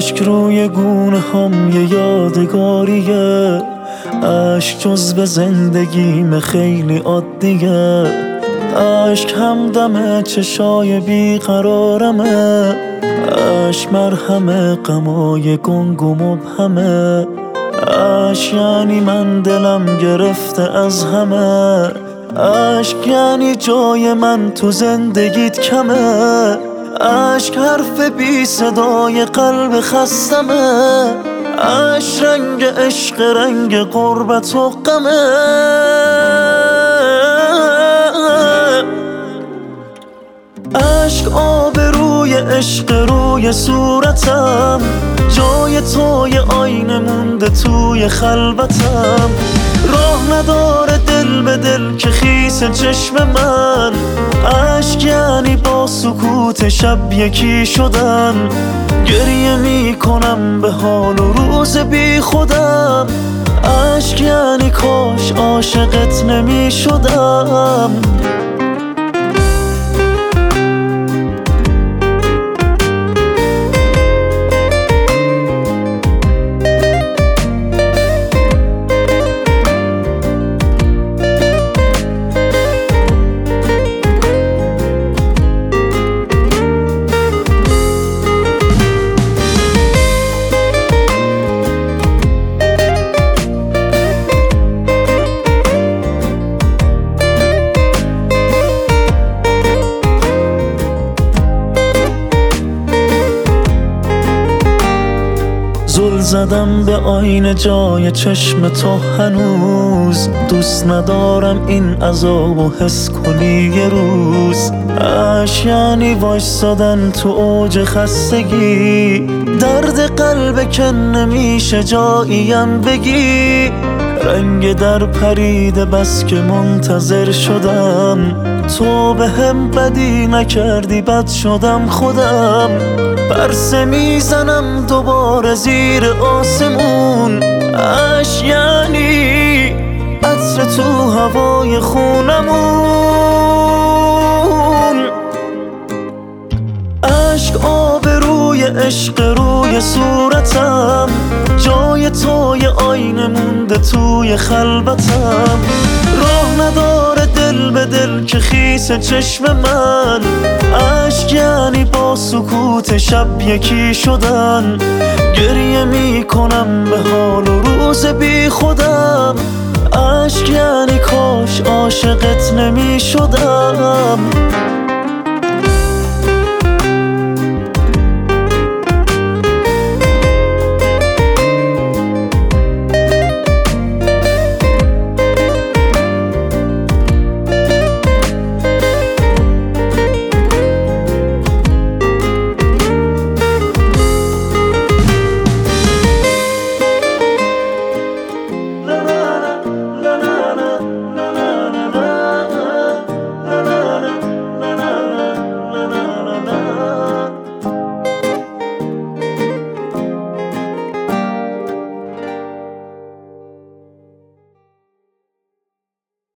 اشک روی گونه هم یه یادگاریه، اشک جزو زندگیم خیلی عادیه، اشک همدم چشای بیقرارمه، اشک مرهم غمای گنگ و مبهمه، اشک یعنی من دلم گرفته از همه، اشک یعنی جای من تو زندگیت کمه، اشک حرف بی صدای قلب خستمه، اشک رنگ عشق رنگ غربت و غمه، اشک آب روی عشق روی صورتم، جای توی آینه مونده توی خلوتم، راه نداره دل به دل که خیس چشم من، اشک یعنی با سکوت شب یکی شدن، گریه میکنم به حال و روز بی خودم، اشک یعنی کاش عاشقت نمیشدم. زل زدم به آینه جای چشم تو هنوز، دوست ندارم این عذاب و حس کنی یه روز، اشک یعنی وایسادن تو اوج خستگی، درد قلب که نمیشه جاییم بگی، رنگ در پریده بس که منتظر شدم، تو به هم بدی نکردی بد شدم خودم، پرسه میزنم دوباره زیر آسمون، اشک یعنی عطر تو هوای خونمون، اشک آب روی عشق روی صورتم، جای توی آینه مونده توی خلوتم، راه نداره دل به دل که خیس چشم من، اشک یعنی با سکوت شب یکی شدن، گریه میکنم به حال و روز بی خودم، اشک یعنی کاش عاشقت نمیشدم.